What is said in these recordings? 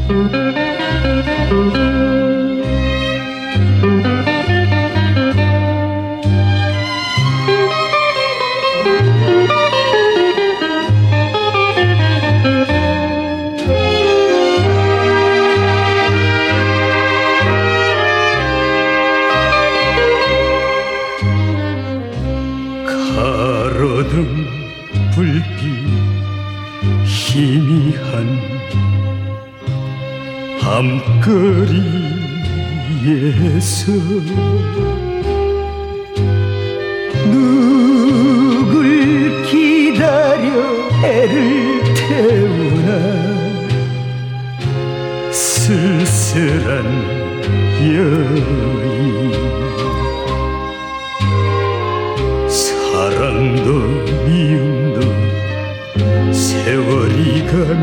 가로등 불빛 희미한 밤거리에서 누굴 기다려 애를 태우나 쓸쓸한 여인 사랑도 미움도 세월이 가면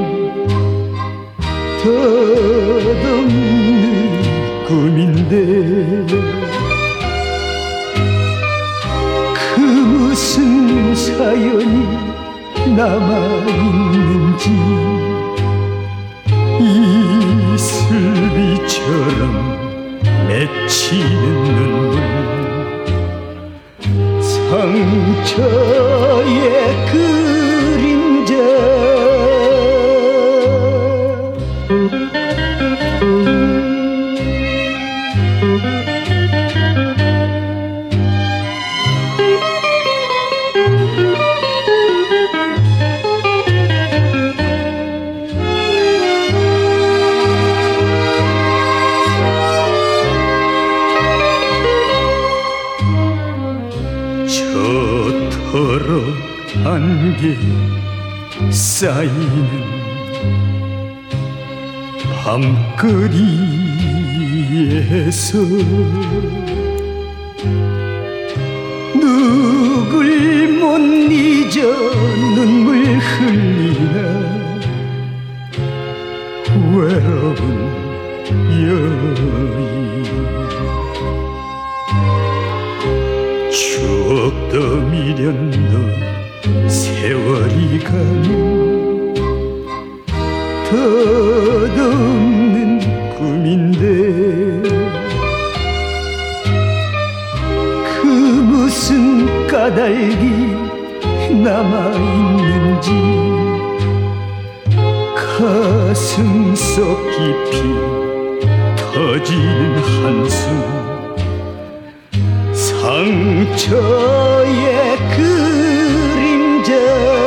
덧없는 꿈인데 그 무슨 사연이 남아있는지 이슬비처럼 맺히는 눈물 상처의 그림자 저토록 안개 쌓이는 밤거리에서 누굴 못 잊어 눈물 흘리나 외로운 여인 추억도 미련도 세월이 가면 덧없는 꿈인데 그 무슨 까닭이 남아있는지 가슴 속 깊이 터지는 한숨 상처의 그림자